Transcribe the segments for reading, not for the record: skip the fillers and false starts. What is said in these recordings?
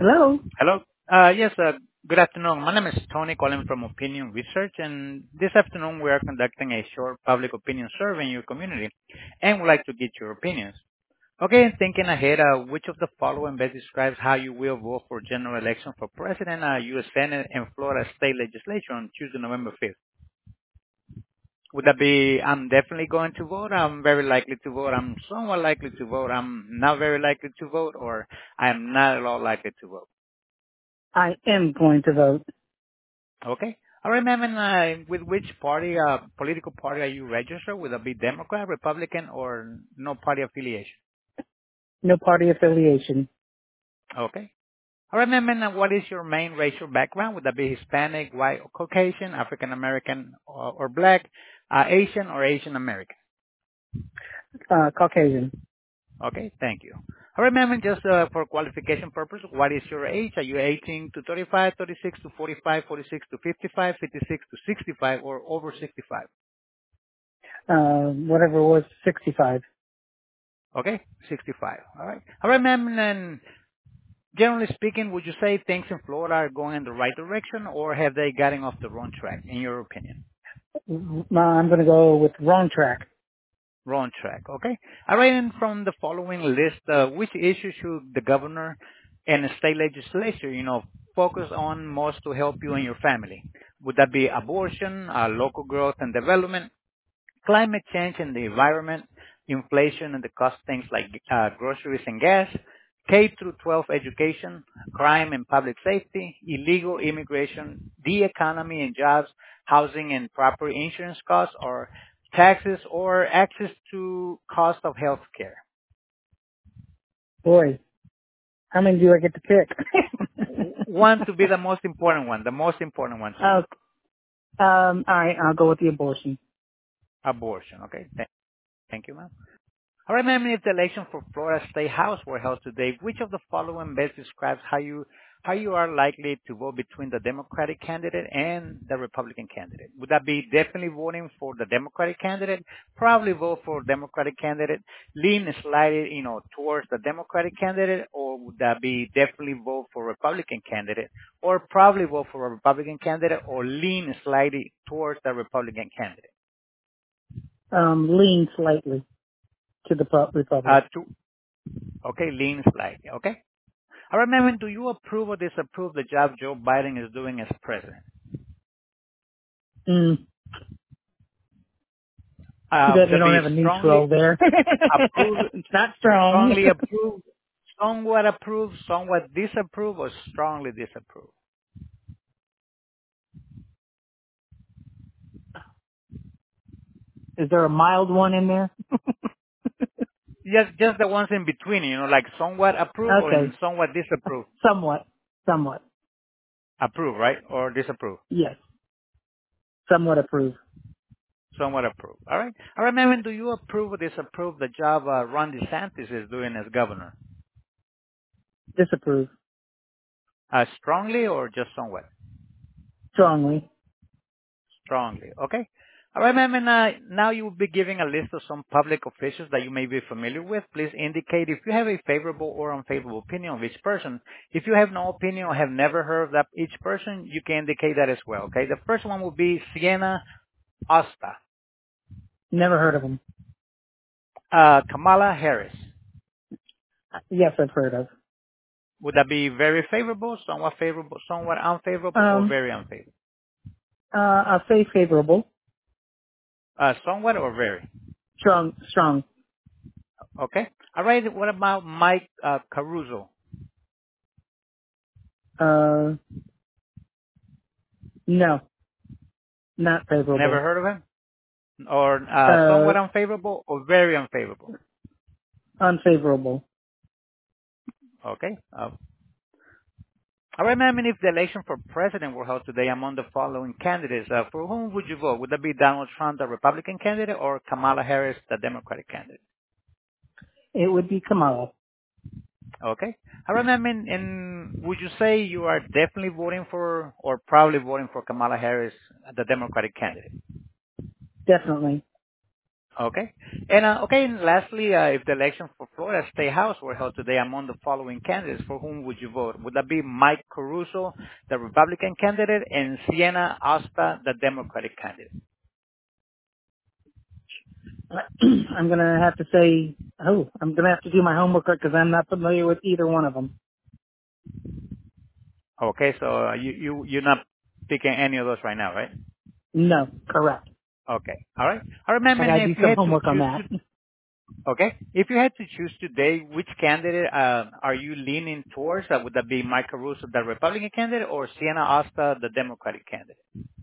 Hello. Hello. Yes, good afternoon. My name is Tony calling from Opinion Research, and this afternoon we are conducting a short public opinion survey in your community and would like to get your opinions. Okay, thinking ahead, which of the following best describes how you will vote for general election for President, U.S. Senate, and Florida State Legislature on Tuesday, November 5th? Would that be, I'm definitely going to vote, I'm very likely to vote, I'm somewhat likely to vote, I'm not very likely to vote, or I am not at all likely to vote? I am going to vote. Okay. All right, ma'am. And with which party, political party are you registered? Would it be Democrat, Republican, or no party affiliation? No party affiliation. Okay. All right, ma'am. And what is your main racial background? Would that be Hispanic, white, or Caucasian, African American, or black, Asian, or Asian American? Caucasian. Okay. Thank you. All right, ma'am. And just for qualification purpose, what is your age? Are you 18 to 35, 36 to 45, 46 to 55, 56 to 65, or over 65? Whatever it was, 65. Okay, 65. All right. All right, ma'am. And generally speaking, would you say things in Florida are going in the right direction, or have they gotten off the wrong track, in your opinion? I'm going to go with wrong track. Wrong track. Okay. All right. And from the following list, which issues should the governor and the state legislature, focus on most to help you and your family? Would that be abortion, local growth and development, climate change and the environment, inflation and the cost of things like groceries and gas, K through 12 education, crime and public safety, illegal immigration, the economy and jobs, housing and property insurance costs, or taxes or access to cost of health care? Boy, how many do I get to pick? One to be the most important one, the most important one to you. Oh, all right, I'll go with the abortion. Abortion, okay? Thank you, ma'am. All right, ma'am, if the election for Florida State House were held today, which of the following best describes how you are likely to vote between the Democratic candidate and the Republican candidate? Would that be definitely voting for the Democratic candidate, probably vote for Democratic candidate, lean slightly, towards the Democratic candidate, or would that be definitely vote for Republican candidate, or probably vote for a Republican candidate, or lean slightly towards the Republican candidate? Lean slightly to the Republic. Okay, lean slightly. Okay. All right, ma'am, do you approve or disapprove the job Joe Biden is doing as president? Mm, too bad Would we that don't be have a neutral there. approve, It's not strong. strongly approve, somewhat disapprove, or strongly disapprove? Is there a mild one in there? Just the ones in between, like somewhat approve or Okay, somewhat disapprove. somewhat. Somewhat. Approve, right? Or disapprove? Yes, somewhat approve. Somewhat approve. All right. All right, ma'am, do you approve or disapprove the job Ron DeSantis is doing as governor? Disapprove. Strongly or just somewhat? Strongly. Strongly. Okay. All right, ma'am. And now you will be giving a list of some public officials that you may be familiar with. Please indicate if you have a favorable or unfavorable opinion of each person. If you have no opinion or have never heard of that each person, you can indicate that as well. Okay. The first one will be Sienna Osta, Never heard of them. Kamala Harris. Yes, I've heard of. Would that be very favorable, somewhat unfavorable, or very unfavorable? I'll say favorable. Somewhat or very? Strong. Okay. All right. What about Mike Caruso? Uh, no, not Never favorable. heard of him? Or Uh, somewhat unfavorable or very unfavorable? unfavorable. Okay. All right, ma'am. And if the election for president were held today among the following candidates, for whom would you vote? Would that be Donald Trump, the Republican candidate, or Kamala Harris, the Democratic candidate? It would be Kamala. Okay. All right, ma'am. And would you say you are definitely voting for or probably voting for Kamala Harris, the Democratic candidate? Definitely. Okay. And lastly, if the election for Florida State House were held today among the following candidates, for whom would you vote? Would that be Mike Caruso, the Republican candidate, and Sienna Asta, the Democratic candidate? I'm gonna have to say, I'm gonna have to do my homework because I'm not familiar with either one of them. Okay, so you're not picking any of those right now, right? No, correct. Okay. All right. All right, ma'am. I And gotta if do you some had to homework on choose that. to, okay, if you had to choose today, which candidate are you leaning towards? Would that be Mike Caruso, the Republican candidate, or Sienna Asta, the Democratic candidate?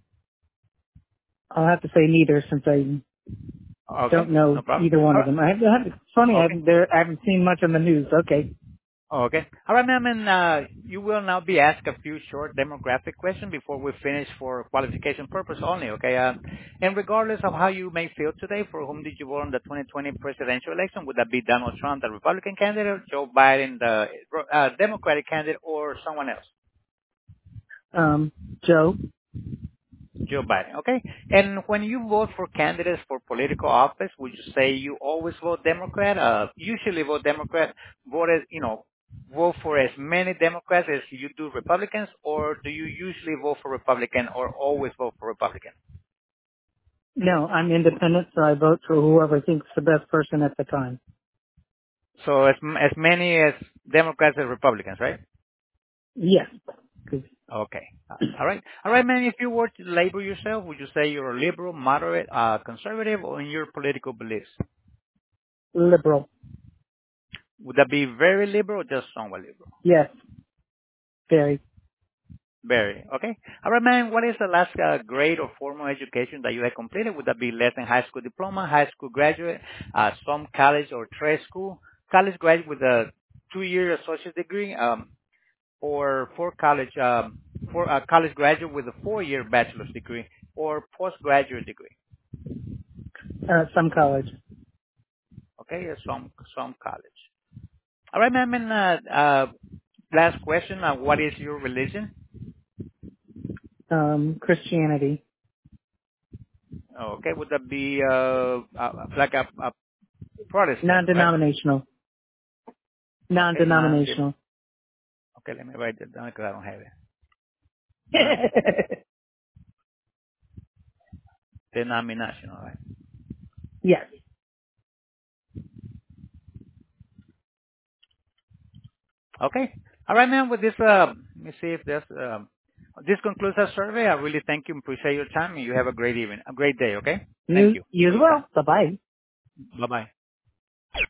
I'll have to say neither since I Okay, don't know no problem. either one All of right. them. It's funny, Okay. I haven't seen much on the news. Okay. Okay. All right, ma'am, and you will now be asked a few short demographic questions before we finish for qualification purpose only, okay? And regardless of how you may feel today, for whom did you vote in the 2020 presidential election? Would that be Donald Trump, the Republican candidate, Joe Biden, the Democratic candidate, or someone else? Joe, Joe Biden, okay? And when you vote for candidates for political office, would you say you always vote Democrat? Usually vote Democrat, vote for as many Democrats as you do Republicans, or do you usually vote for Republican or always vote for Republican? no, I'm independent, so I vote for whoever thinks the best person at the time. So as many as Democrats as Republicans, right? Yes, 'cause Okay. All right. All right, man. If you were to label yourself, would you say you're a liberal, moderate, conservative, or in your political beliefs? liberal. Would that be very liberal or just somewhat liberal? Yes, very. Very. Okay. All right, man. What is the last grade or formal education that you had completed? Would that be less than high school diploma, high school graduate, some college or trade school, college graduate with a 2-year associate degree, or for a college graduate with a 4-year bachelor's degree, or postgraduate degree? Some college. Okay, some college. All right, ma'am. And last question: what is your religion? Christianity. Okay, would that be like a Protestant, right? Non-denominational. Okay, Non-denominational. okay, let me write that down because I don't have it. Non-denominational, right? Yes. Okay. All right, man. With this, let me see if this concludes our survey. I really thank you and appreciate your time, and you have a great evening, a great day. Okay. Thank you You for as your time. well. Bye-bye. Bye bye.